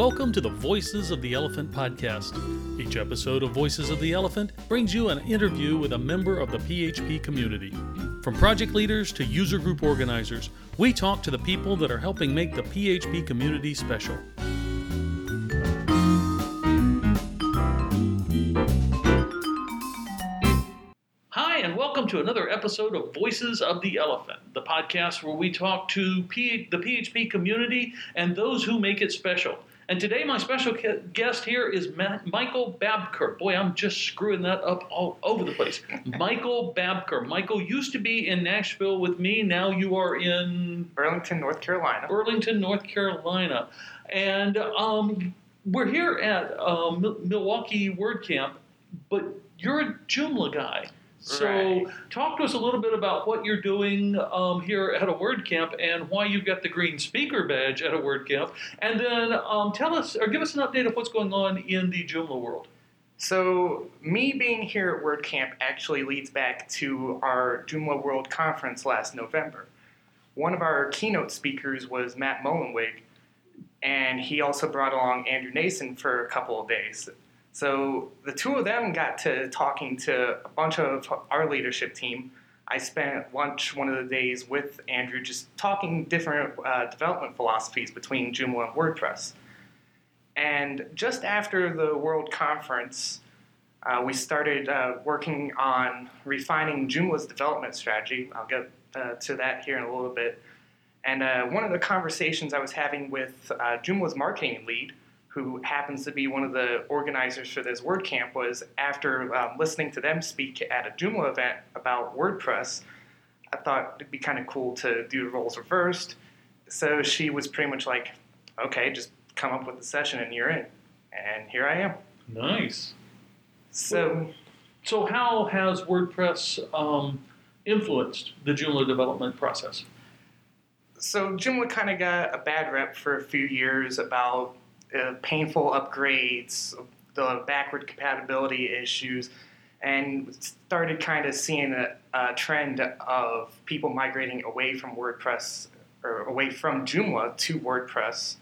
Welcome to the Voices of the Elephant podcast. Each episode of Voices of the Elephant brings you an interview with a member of the PHP community. From project leaders to user group organizers, we talk to the people that are helping make the PHP community special. Hi, and welcome to another episode of Voices of the Elephant, the podcast where we talk to the PHP community and those who make it special. And today my special guest here is Michael Babker. Boy, I'm just screwing that up all over the place. Michael Babker. Michael used to be in Nashville with me. Now you are in Burlington, North Carolina. And we're here at Milwaukee WordCamp, but you're a Joomla guy. So Right. Talk to us a little bit about what you're doing here at a WordCamp and why you've got the green speaker badge at a WordCamp. And then tell us or give us an update of what's going on in the Joomla world. So me being here at WordCamp actually leads back to our Joomla World Conference last November. One of our keynote speakers was Matt Mullenweg, and he also brought along Andrew Nason for a couple of days. So the two of them got to talking to a bunch of our leadership team. I spent lunch one of the days with Andrew just talking different development philosophies between Joomla and WordPress. And just after the World Conference, we started working on refining Joomla's development strategy. I'll get to that here in a little bit. And one of the conversations I was having with Joomla's marketing lead, who happens to be one of the organizers for this WordCamp, was after listening to them speak at a Joomla event about WordPress, I thought it'd be kind of cool to do the roles reversed. So she was pretty much like, okay, just come up with the session and you're in. And here I am. Nice. So how has WordPress influenced the Joomla development process? So Joomla kind of got a bad rep for a few years about painful upgrades, the backward compatibility issues, and started kind of seeing a trend of people migrating away from WordPress or away from Joomla to WordPress.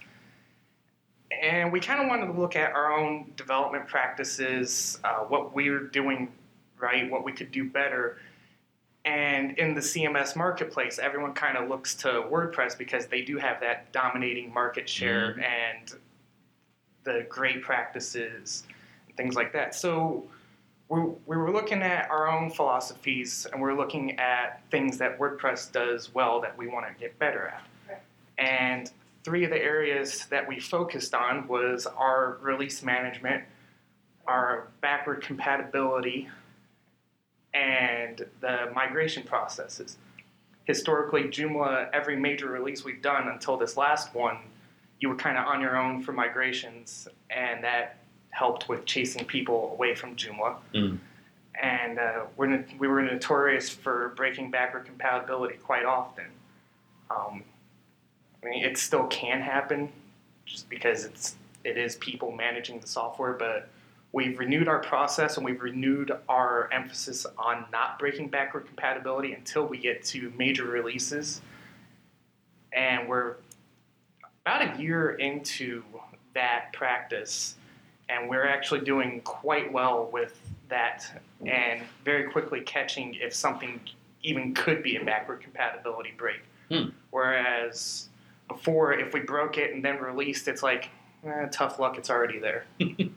And we kind of wanted to look at our own development practices, what we were doing right, what we could do better. And in the CMS marketplace, everyone kind of looks to WordPress because they do have that dominating market share and the great practices and things like that. So we were looking at our own philosophies, and we're looking at things that WordPress does well that we want to get better at. Right. And three of the areas that we focused on was our release management, our backward compatibility, and the migration processes. Historically, Joomla, every major release we've done until this last one, you were kind of on your own for migrations, and that helped with chasing people away from Joomla. And we were notorious for breaking backward compatibility quite often. I mean, it still can happen, just because it is people managing the software, but we've renewed our process and we've renewed our emphasis on not breaking backward compatibility until we get to major releases. And we're about a year into that practice, and we're actually doing quite well with that and very quickly catching if something even could be a backward compatibility break. Whereas before, if we broke it and then released, it's like, tough luck, it's already there.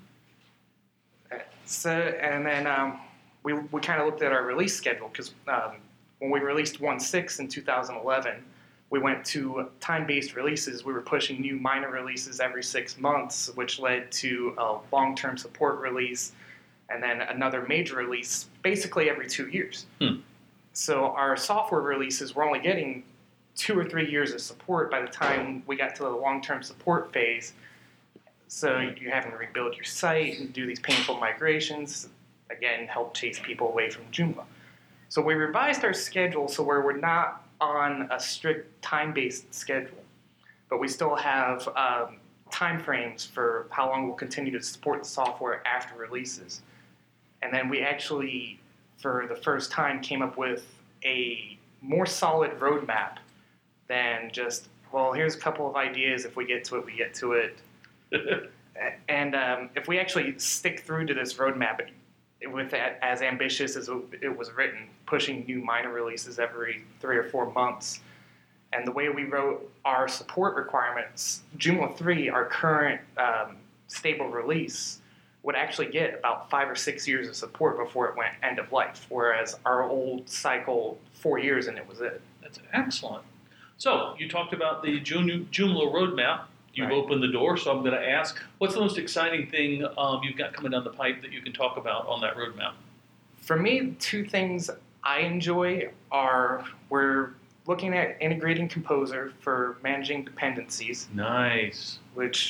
So, and then we kind of looked at our release schedule, because when we released 1.6 in 2011, we went to time-based releases. We were pushing new minor releases every 6 months, which led to a long-term support release and then another major release basically every 2 years. So our software releases were only getting 2 or 3 years of support by the time we got to the long-term support phase. So you're having to rebuild your site and do these painful migrations, again, help chase people away from Joomla. So we revised our schedule so where we're not on a strict time-based schedule, but we still have time frames for how long we'll continue to support the software after releases. And then we actually, for the first time, came up with a more solid roadmap than just, well, here's a couple of ideas. If we get to it, we get to it. And if we actually stick through to this roadmap with that as ambitious as it was written, pushing new minor releases every 3 or 4 months, and the way we wrote our support requirements, Joomla 3, our current stable release, would actually get about 5 or 6 years of support before it went end of life, whereas our old cycle, 4 years and it was it. That's excellent. So you talked about the Joomla roadmap. You've Right. opened the door, so I'm going to ask, what's the most exciting thing you've got coming down the pipe that you can talk about on that roadmap? For me, 2 things I enjoy are we're looking at integrating Composer for managing dependencies, Nice. which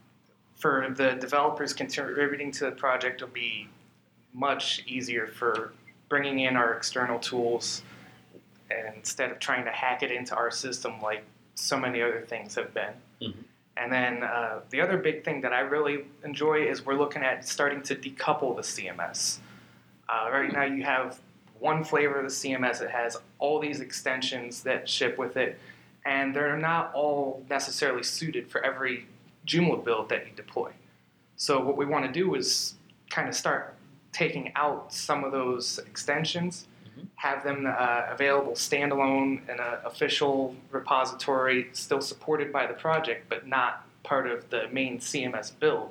for the developers contributing to the project will be much easier for bringing in our external tools and instead of trying to hack it into our system like so many other things have been. Mm-hmm. And then the other big thing that I really enjoy is we're looking at starting to decouple the CMS. Right now you have one flavor of the CMS that has all these extensions that ship with it, and they're not all necessarily suited for every Joomla build that you deploy. So what we want to do is kind of start taking out some of those extensions, have them available standalone in an official repository, still supported by the project, but not part of the main CMS build.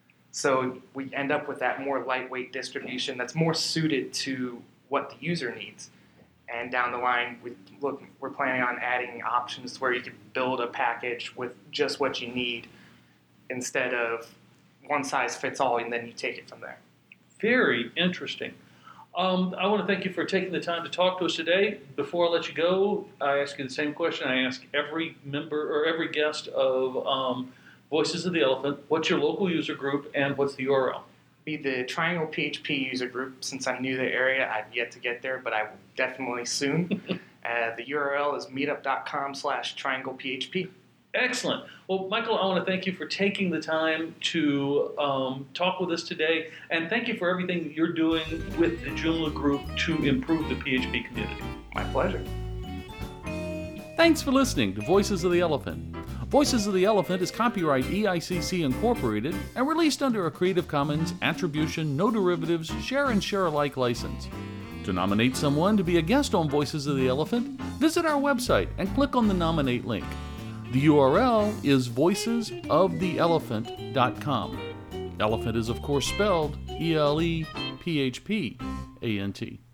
So we end up with that more lightweight distribution that's more suited to what the user needs. And down the line, we're planning on adding options where you can build a package with just what you need instead of one size fits all, and then you take it from there. Very interesting. I want to thank you for taking the time to talk to us today. Before I let you go, I ask you the same question I ask every member or every guest of Voices of the Elephant. What's your local user group and what's the URL? Be the Triangle PHP user group. Since I'm new to the area, I've yet to get there, but I will definitely soon. The URL is meetup.com/trianglephp. Excellent. Well, Michael, I want to thank you for taking the time to talk with us today, and thank you for everything that you're doing with the Joomla group to improve the PHP community. My pleasure. Thanks for listening to Voices of the Elephant. Voices of the Elephant is copyright EICC Incorporated and released under a Creative Commons Attribution, No Derivatives, Share and Share Alike license. To nominate someone to be a guest on Voices of the Elephant, visit our website and click on the Nominate link. The URL is voicesoftheelephant.com. Elephant is, of course, spelled ELEPHPANT.